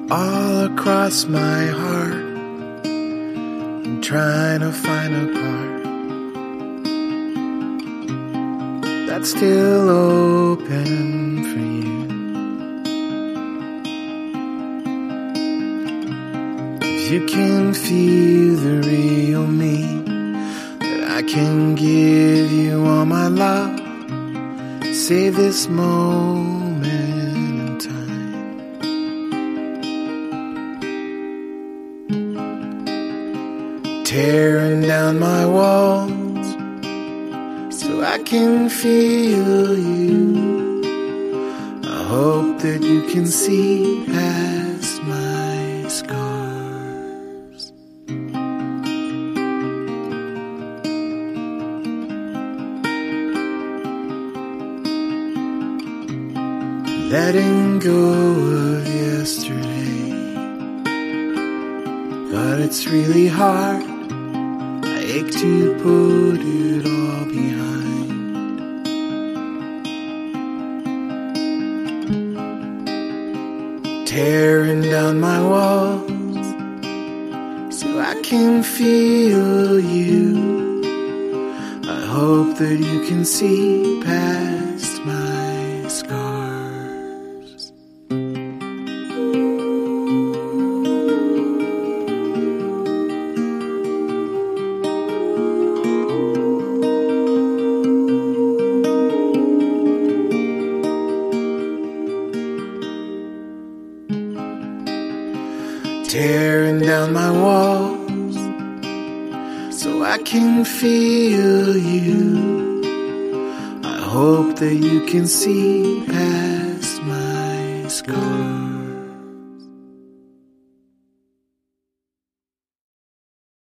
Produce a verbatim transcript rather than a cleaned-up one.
all across my heart. I'm trying to find a part that's still open for you. If you can feel the real me, that I can give you all my love. Save this moment in time. Tearing down my walls so I can feel you. I hope that you can see past my scars. Letting go of yesterday, but it's really hard. I ache to put it all behind. Tearing down my walls so I can feel you. I hope that you can see past my scars. Tearing down my walls so I can feel you. I hope that you can see past my scars.